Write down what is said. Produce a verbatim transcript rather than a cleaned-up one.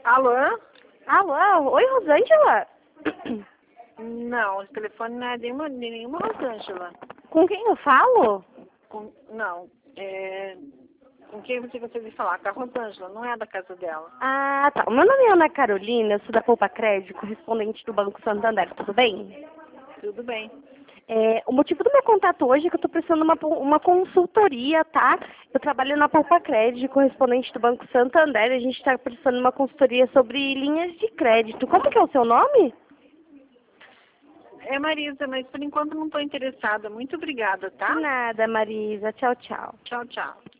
Alô? Alô? Oi, Rosângela? Não, o telefone não é de nenhuma, de nenhuma Rosângela. Com quem eu falo? Com, não, é... Com quem você gostaria de falar? Com a Rosângela, não é da casa dela. Ah, tá. O meu nome é Ana Carolina, eu sou da Poupa Crédito, correspondente do Banco Santander, tudo bem? Tudo bem. É, o motivo do meu contato hoje é que eu estou precisando de uma, uma consultoria, tá? Eu trabalho na Poupa Crédito, correspondente do Banco Santander, e a gente está precisando de uma consultoria sobre linhas de crédito. Como que é o seu nome? É Marisa, mas por enquanto não estou interessada. Muito obrigada, tá? De nada, Marisa. Tchau, tchau. Tchau, tchau.